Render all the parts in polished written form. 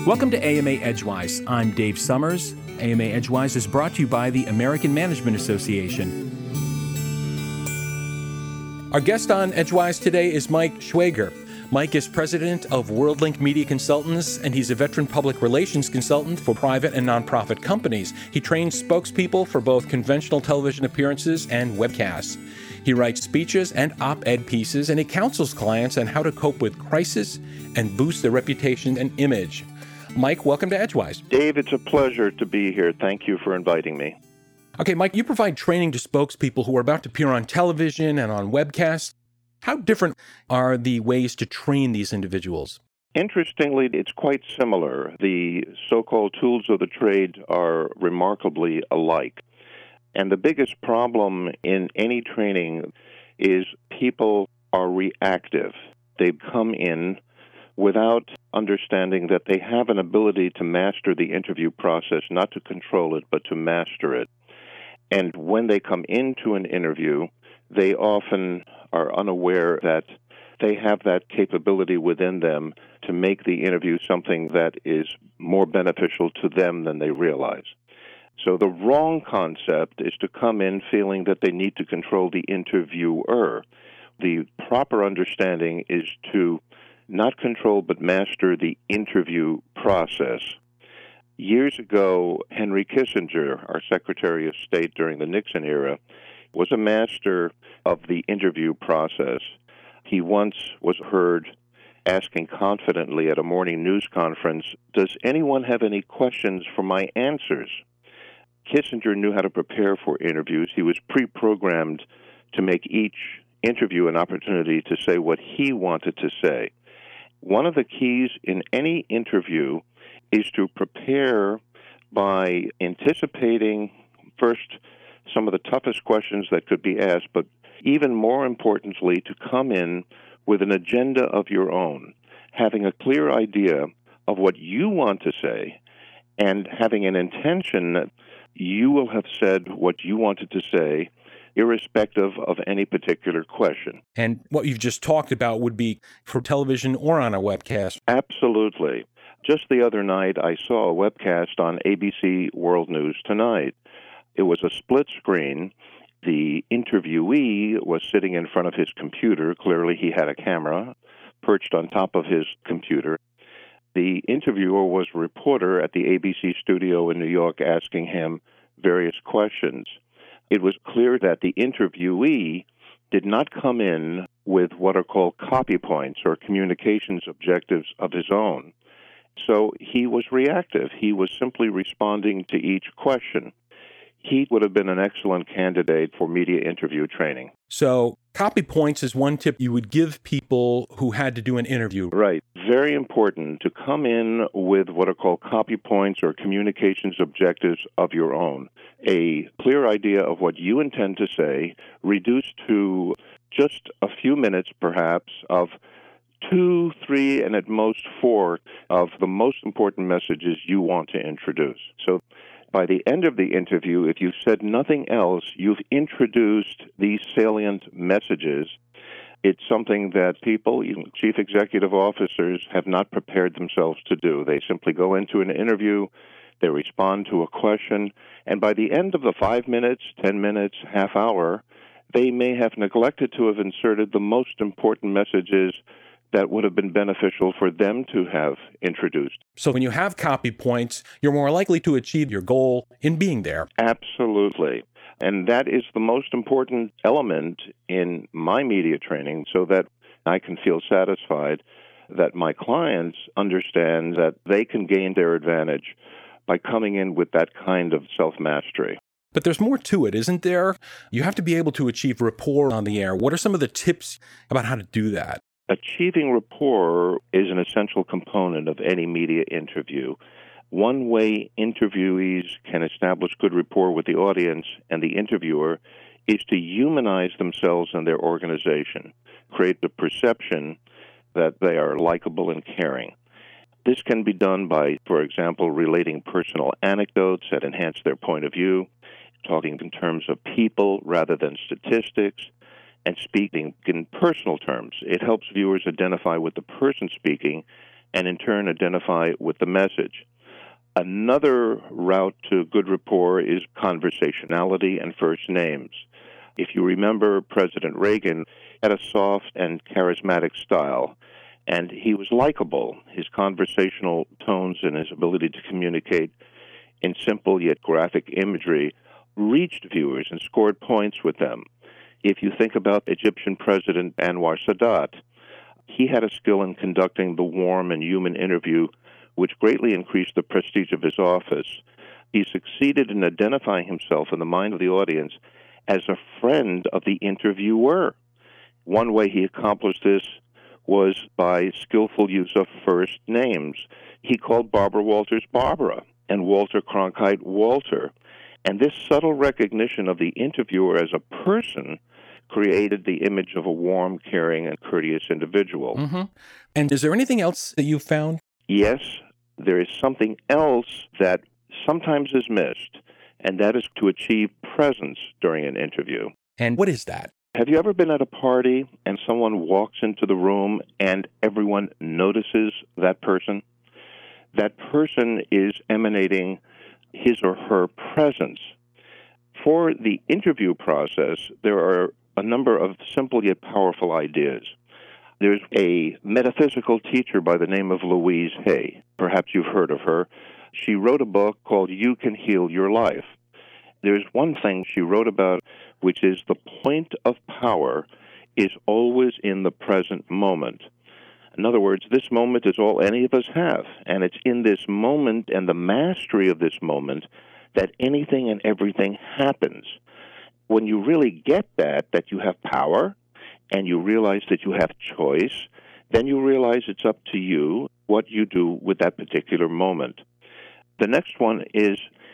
Welcome to AMA Edgewise. I'm Dave Summers. AMA Edgewise is brought to you by the American Management Association. Our guest on Edgewise today is Mike Schwager. Mike is president of WorldLink Media Consultants, and he's a veteran public relations consultant for private and nonprofit companies. He trains spokespeople for both conventional television appearances and webcasts. He writes speeches and op-ed pieces, and he counsels clients on how to cope with crisis and boost their reputation and image. Mike, welcome to Edgewise. Dave, it's a pleasure to be here. Thank you for inviting me. Okay, Mike, you provide training to spokespeople who are about to appear on television and on webcasts. How different are the ways to train these individuals? Interestingly, it's quite similar. The so-called tools of the trade are remarkably alike. And the biggest problem in any training is people are reactive. They come in without understanding that they have an ability to master the interview process, not to control it, but to master it. And when they come into an interview, they often are unaware that they have that capability within them to make the interview something that is more beneficial to them than they realize. So the wrong concept is to come in feeling that they need to control the interviewer. The proper understanding is to not control but master the interview process. Years ago, Henry Kissinger, our Secretary of State during the Nixon era, was a master of the interview process. He once was heard asking confidently at a morning news conference, "Does anyone have any questions for my answers?" Kissinger knew how to prepare for interviews. He was pre-programmed to make each interview an opportunity to say what he wanted to say. One of the keys in any interview is to prepare by anticipating first some of the toughest questions that could be asked, but even more importantly, to come in with an agenda of your own, having a clear idea of what you want to say, and having an intention that you will have said what you wanted to say, irrespective of any particular question. And what you've just talked about would be for television or on a webcast. Absolutely. Just the other night, I saw a webcast on ABC World News Tonight. It was a split screen. The interviewee was sitting in front of his computer. Clearly, he had a camera perched on top of his computer. The interviewer was a reporter at the ABC studio in New York asking him various questions. It was clear that the interviewee did not come in with what are called copy points or communications objectives of his own. So he was reactive. He was simply responding to each question. He would have been an excellent candidate for media interview training. So copy points is one tip you would give people who had to do an interview. Right. Very important to come in with what are called copy points or communications objectives of your own. A clear idea of what you intend to say, reduced to just a few minutes, perhaps, of 2, 3, and at most 4 of the most important messages you want to introduce. So by the end of the interview, if you've said nothing else, you've introduced these salient messages. It's something that people, even chief executive officers, have not prepared themselves to do. They simply go into an interview, they respond to a question, and by the end of the 5 minutes, 10 minutes, half hour, they may have neglected to have inserted the most important messages that would have been beneficial for them to have introduced. So when you have copy points, you're more likely to achieve your goal in being there. Absolutely. And that is the most important element in my media training, so that I can feel satisfied that my clients understand that they can gain their advantage by coming in with that kind of self-mastery. But there's more to it, isn't there? You have to be able to achieve rapport on the air. What are some of the tips about how to do that? Achieving rapport is an essential component of any media interview. One way interviewees can establish good rapport with the audience and the interviewer is to humanize themselves and their organization, create the perception that they are likable and caring. This can be done by, for example, relating personal anecdotes that enhance their point of view, talking in terms of people rather than statistics, and speaking in personal terms. It helps viewers identify with the person speaking and in turn identify with the message. Another route to good rapport is conversationality and first names. If you remember, President Reagan had a soft and charismatic style, and he was likable. His conversational tones and his ability to communicate in simple yet graphic imagery reached viewers and scored points with them. If you think about Egyptian President Anwar Sadat, he had a skill in conducting the warm and human interview, which greatly increased the prestige of his office. He succeeded in identifying himself in the mind of the audience as a friend of the interviewer. One way he accomplished this was by skillful use of first names. He called Barbara Walters Barbara and Walter Cronkite Walter. And this subtle recognition of the interviewer as a person created the image of a warm, caring, and courteous individual. Mm-hmm. And is there anything else that you've found? Yes, there is something else that sometimes is missed, and that is to achieve presence during an interview. And what is that? Have you ever been at a party and someone walks into the room and everyone notices that person? That person is emanating his or her presence. For the interview process, there are a number of simple yet powerful ideas. There's a metaphysical teacher by the name of Louise Hay. Perhaps you've heard of her. She wrote a book called You Can Heal Your Life. There's one thing she wrote about, which is the point of power is always in the present moment. In other words, this moment is all any of us have, and it's in this moment and the mastery of this moment that anything and everything happens. When you really get that you have power, and you realize that you have choice, then you realize it's up to you what you do with that particular moment. The next one is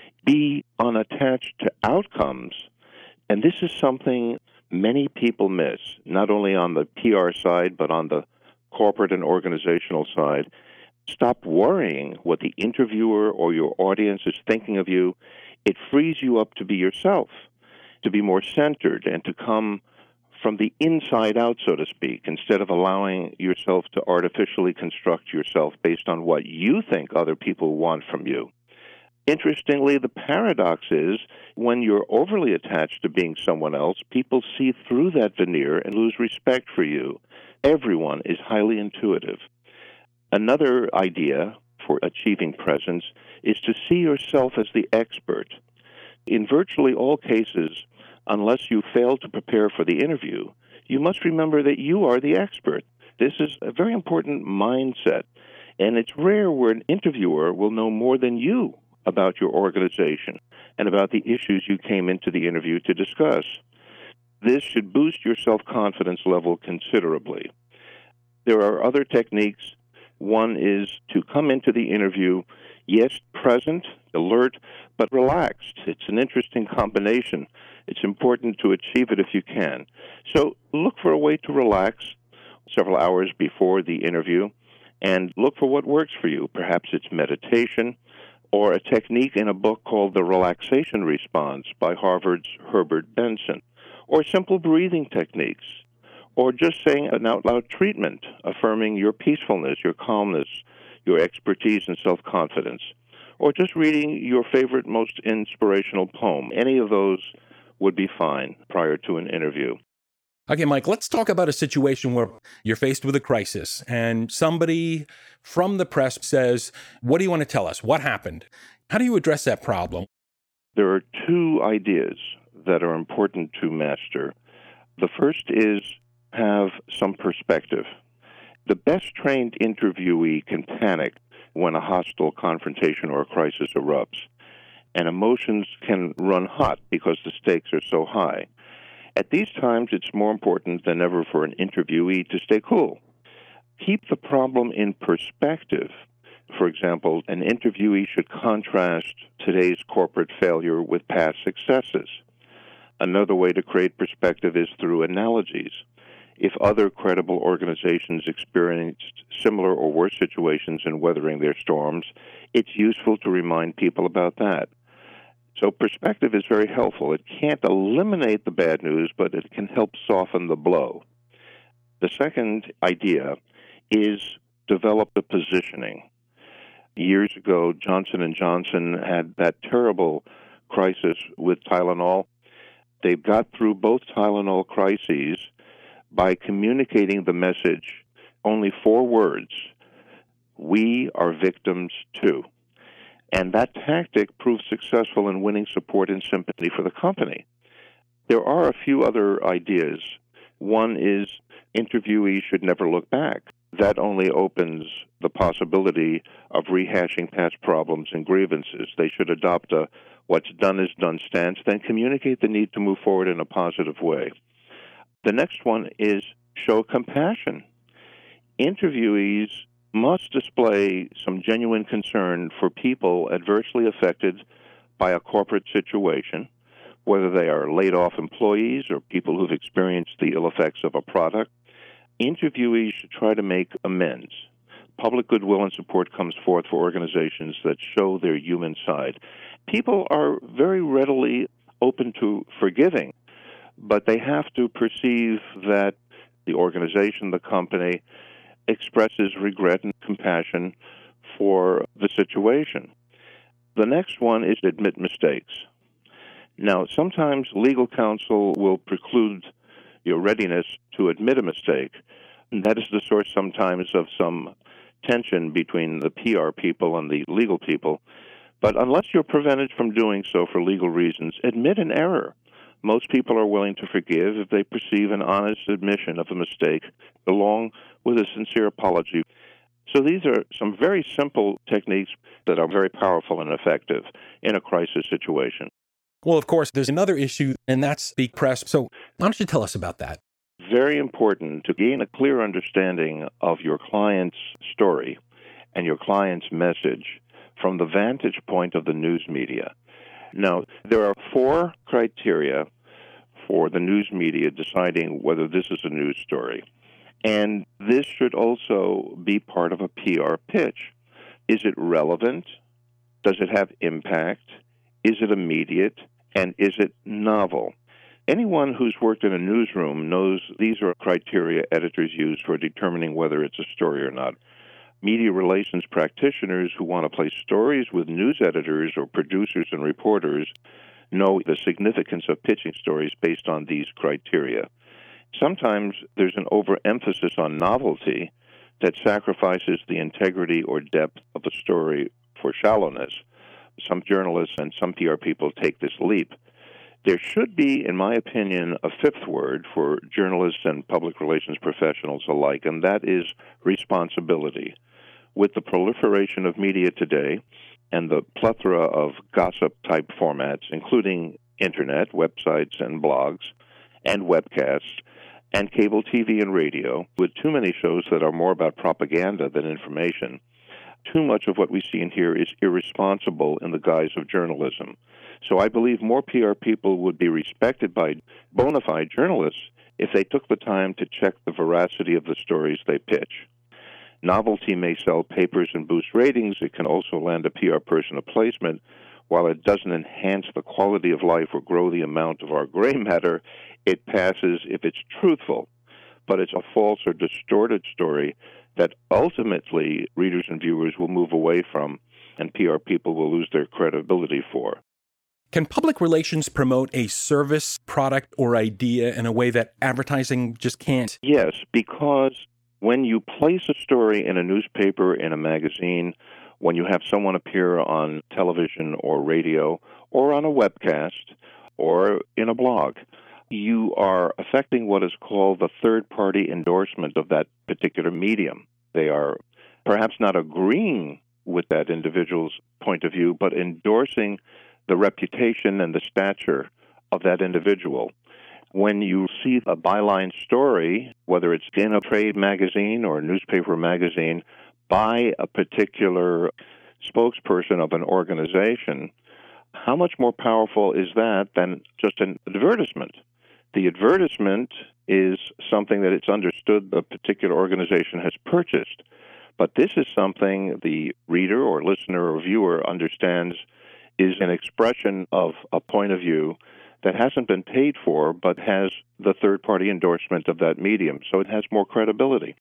be unattached to outcomes. And this is something many people miss, not only on the PR side, but on the corporate and organizational side. Stop worrying what the interviewer or your audience is thinking of you. It frees you up to be yourself, to be more centered, and to come from the inside out, so to speak, instead of allowing yourself to artificially construct yourself based on what you think other people want from you. Interestingly, the paradox is when you're overly attached to being someone else, people see through that veneer and lose respect for you. Everyone is highly intuitive. Another idea for achieving presence is to see yourself as the expert. In virtually all cases, unless you fail to prepare for the interview, you must remember that you are the expert. This is a very important mindset, and it's rare where an interviewer will know more than you about your organization and about the issues you came into the interview to discuss. This should boost your self-confidence level considerably. There are other techniques. One is to come into the interview, yes, present, alert, but relaxed. It's an interesting combination. It's important to achieve it if you can. So look for a way to relax several hours before the interview and look for what works for you. Perhaps it's meditation or a technique in a book called The Relaxation Response by Harvard's Herbert Benson, or simple breathing techniques, or just saying an out-loud treatment, affirming your peacefulness, your calmness, your expertise and self-confidence, or just reading your favorite, most inspirational poem. Any of those would be fine prior to an interview. Okay, Mike, let's talk about a situation where you're faced with a crisis and somebody from the press says, what do you want to tell us? What happened? How do you address that problem? There are two ideas that are important to master. The first is have some perspective. The best trained interviewee can panic when a hostile confrontation or a crisis erupts, and emotions can run hot because the stakes are so high. At these times, it's more important than ever for an interviewee to stay cool. Keep the problem in perspective. For example, an interviewee should contrast today's corporate failure with past successes. Another way to create perspective is through analogies. If other credible organizations experienced similar or worse situations in weathering their storms, it's useful to remind people about that. So perspective is very helpful. It can't eliminate the bad news, but it can help soften the blow. The second idea is developed a positioning. Years ago, Johnson & Johnson had that terrible crisis with Tylenol. They got through both Tylenol crises by communicating the message, only 4 words: we are victims too. And that tactic proved successful in winning support and sympathy for the company. There are a few other ideas. One is interviewees should never look back. That only opens the possibility of rehashing past problems and grievances. They should adopt a what's done is done stance, then communicate the need to move forward in a positive way. The next one is show compassion. Interviewees must display some genuine concern for people adversely affected by a corporate situation, whether they are laid-off employees or people who've experienced the ill effects of a product. Interviewees should try to make amends. Public goodwill and support comes forth for organizations that show their human side. People are very readily open to forgiving, but they have to perceive that the organization, the company, expresses regret and compassion for the situation. The next one is admit mistakes. Now, sometimes legal counsel will preclude your readiness to admit a mistake. And that is the source sometimes of some tension between the PR people and the legal people. But unless you're prevented from doing so for legal reasons, admit an error. Most people are willing to forgive if they perceive an honest admission of a mistake along with a sincere apology. So these are some very simple techniques that are very powerful and effective in a crisis situation. Well, of course, there's another issue, and that's speak press. So why don't you tell us about that? Very important to gain a clear understanding of your client's story and your client's message from the vantage point of the news media. Now, there are 4 criteria for the news media deciding whether this is a news story. And this should also be part of a PR pitch. Is it relevant? Does it have impact? Is it immediate? And is it novel? Anyone who's worked in a newsroom knows these are criteria editors use for determining whether it's a story or not. Media relations practitioners who want to place stories with news editors or producers and reporters know the significance of pitching stories based on these criteria. Sometimes there's an overemphasis on novelty that sacrifices the integrity or depth of a story for shallowness. Some journalists and some PR people take this leap. There should be, in my opinion, a 5th word for journalists and public relations professionals alike, and that is responsibility. With the proliferation of media today and the plethora of gossip-type formats, including internet, websites, and blogs, and webcasts, and cable TV and radio, with too many shows that are more about propaganda than information, too much of what we see and hear is irresponsible in the guise of journalism. So I believe more PR people would be respected by bona fide journalists if they took the time to check the veracity of the stories they pitch. Novelty may sell papers and boost ratings. It can also land a PR person a placement. While it doesn't enhance the quality of life or grow the amount of our gray matter, it passes if it's truthful. But it's a false or distorted story that ultimately readers and viewers will move away from and PR people will lose their credibility for. Can public relations promote a service, product, or idea in a way that advertising just can't? Yes, because when you place a story in a newspaper, in a magazine, when you have someone appear on television or radio or on a webcast or in a blog, you are affecting what is called the third-party endorsement of that particular medium. They are perhaps not agreeing with that individual's point of view, but endorsing the reputation and the stature of that individual. When you see a byline story, whether it's in a trade magazine or a newspaper magazine, by a particular spokesperson of an organization, how much more powerful is that than just an advertisement? The advertisement is something that it's understood the particular organization has purchased. But this is something the reader or listener or viewer understands is an expression of a point of view that hasn't been paid for, but has the third-party endorsement of that medium. So it has more credibility.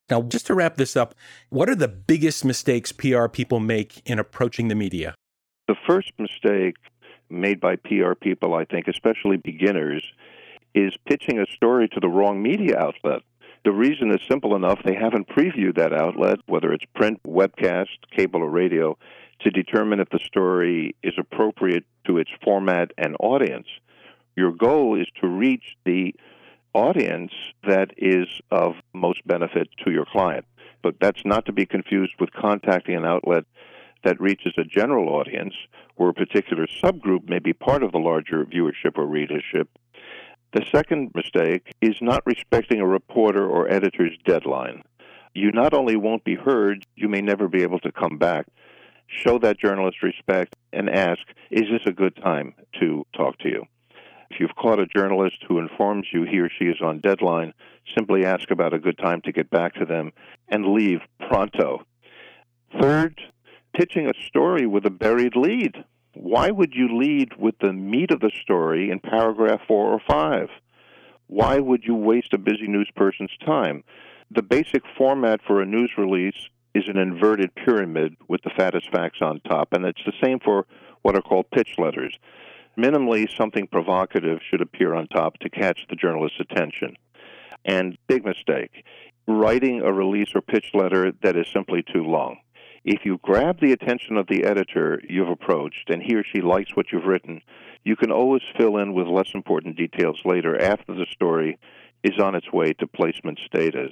Now, just to wrap this up, what are the biggest mistakes PR people make in approaching the media? The first mistake made by PR people, I think, especially beginners, is pitching a story to the wrong media outlet. The reason is simple enough. They haven't previewed that outlet, whether it's print, webcast, cable, or radio, to determine if the story is appropriate to its format and audience. Your goal is to reach the audience that is of most benefit to your client. But that's not to be confused with contacting an outlet that reaches a general audience, where a particular subgroup may be part of the larger viewership or readership. The second mistake is not respecting a reporter or editor's deadline. You not only won't be heard, you may never be able to come back. Show that journalist respect and ask, is this a good time to talk to you? If you've caught a journalist who informs you he or she is on deadline, simply ask about a good time to get back to them and leave pronto. Third, pitching a story with a buried lead. Why would you lead with the meat of the story in paragraph 4 or 5? Why would you waste a busy news person's time? The basic format for a news release is an inverted pyramid with the fattest facts on top, and it's the same for what are called pitch letters. Minimally, something provocative should appear on top to catch the journalist's attention. And big mistake, writing a release or pitch letter that is simply too long. If you grab the attention of the editor you've approached and he or she likes what you've written, you can always fill in with less important details later after the story is on its way to placement status.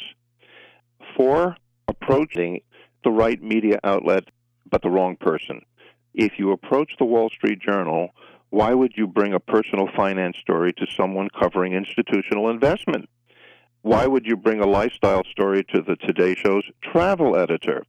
4, approaching the right media outlet but the wrong person. If you approach the Wall Street Journal, why would you bring a personal finance story to someone covering institutional investment? Why would you bring a lifestyle story to the Today Show's travel editor?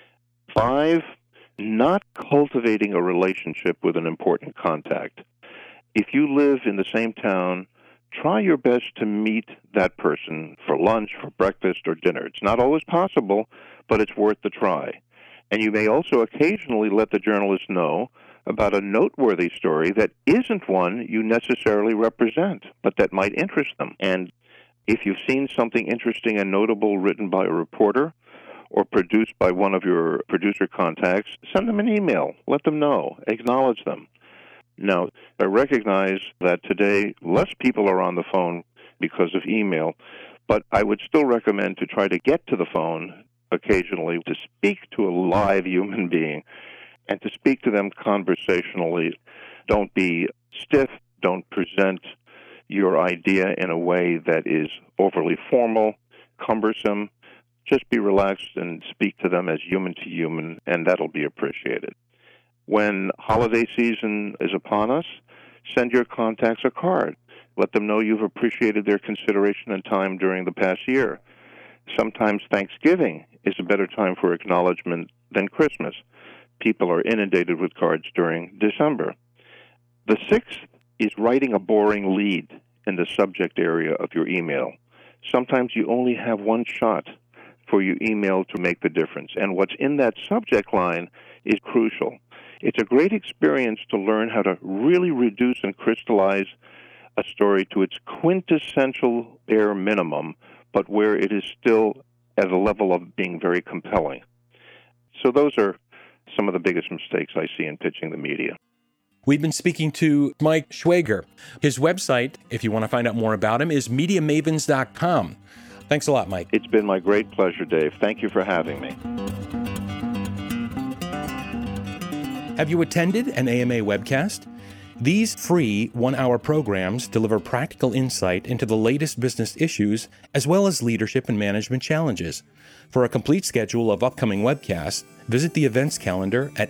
5, not cultivating a relationship with an important contact. If you live in the same town, try your best to meet that person for lunch, for breakfast, or dinner. It's not always possible, but it's worth the try. And you may also occasionally let the journalist know about a noteworthy story that isn't one you necessarily represent, but that might interest them. And if you've seen something interesting and notable written by a reporter or produced by one of your producer contacts, send them an email. Let them know. Acknowledge them. Now, I recognize that today less people are on the phone because of email, but I would still recommend to try to get to the phone occasionally to speak to a live human being and to speak to them conversationally. Don't be stiff. Don't present your idea in a way that is overly formal, cumbersome. Just be relaxed and speak to them as human to human, and that'll be appreciated. When holiday season is upon us, send your contacts a card. Let them know you've appreciated their consideration and time during the past year. Sometimes Thanksgiving is a better time for acknowledgement than Christmas. People are inundated with cards during December. The 6th is writing a boring lead in the subject area of your email. Sometimes you only have one shot for your email to make the difference, and what's in that subject line is crucial. It's a great experience to learn how to really reduce and crystallize a story to its quintessential bare minimum, but where it is still at a level of being very compelling. So those are some of the biggest mistakes I see in pitching the media. We've been speaking to Mike Schwager. His website, if you want to find out more about him, is MediaMavens.com. Thanks a lot, Mike. It's been my great pleasure, Dave. Thank you for having me. Have you attended an AMA webcast? These free 1-hour programs deliver practical insight into the latest business issues as well as leadership and management challenges. For a complete schedule of upcoming webcasts, visit the events calendar at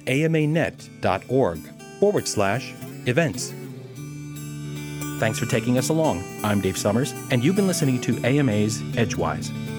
amanet.org/events. Thanks for taking us along. I'm Dave Summers, and you've been listening to AMA's Edgewise.